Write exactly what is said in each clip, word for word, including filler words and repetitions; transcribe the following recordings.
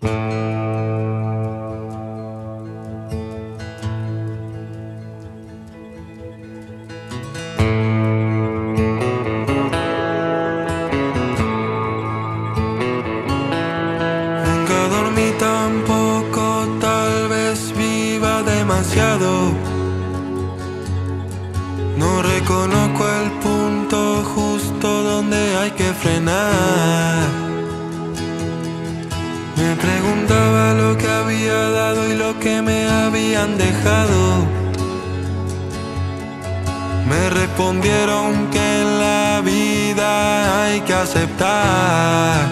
No reconozco el punto justo donde hay que frenar. Me preguntaba lo que había dado y lo que me habían dejado. Me respondieron que en la vida hay que aceptar.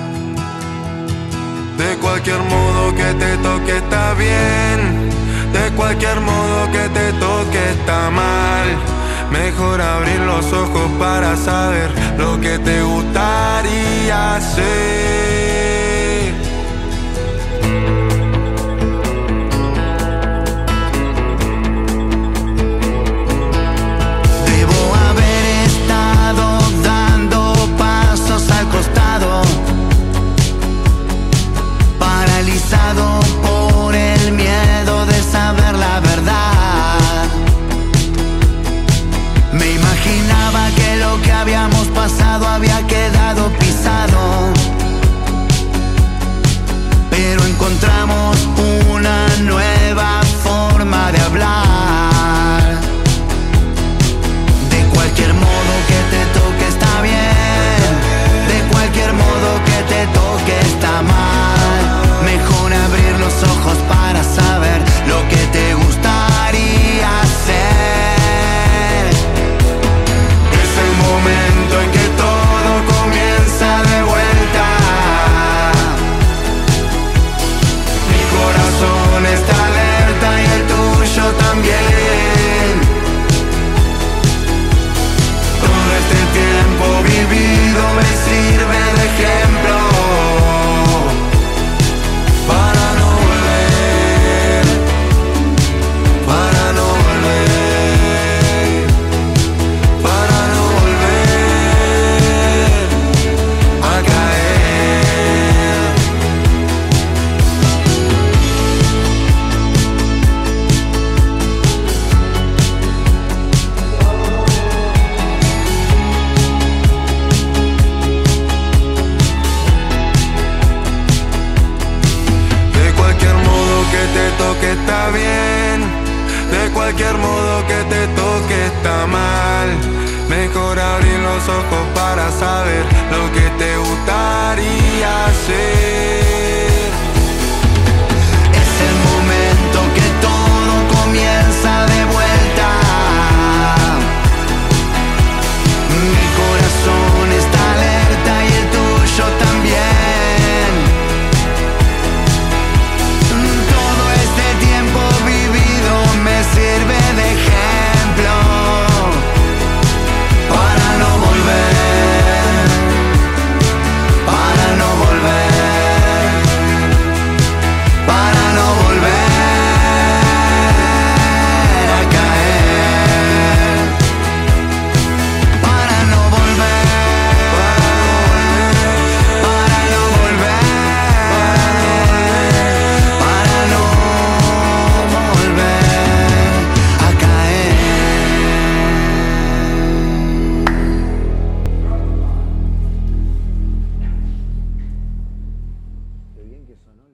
De cualquier modo que te toque está bien, de cualquier modo que te toque está mal. Mejor abrir los ojos para saber lo que te gustaría hacer. Debo haber estado dando pasos al costado, paralizado por el miedo de saber la verdad. Me imaginaba que lo que habíamos pasado había quedado pisado, pero encontramos una nueva forma de hablar. De cualquier modo que te toque está bien, de cualquier modo que te toque está mal. Mejor abrir los ojos para saber lo que te gustaría hacer. Es el momento en que todo comienza de vuelta. Mi corazón está alerta y el tuyo también. Todo este tiempo vivido me sirve de ejemplo para no volver, para no volver, para no volver a caer. De cualquier modo que te toque está bien, de cualquier modo que te toque está mal. Mejor abrir los ojos para saber lo que te gustaría hacer. Es el momento que todo comienza de vuelta. Mi corazón está alerta y el tuyo también. Todo este tiempo vivido me sirve de ejemplo para no volver, para no volver, para no volver a caer, para no volver, para no volver, para no volver a caer. Qué bien que sonó.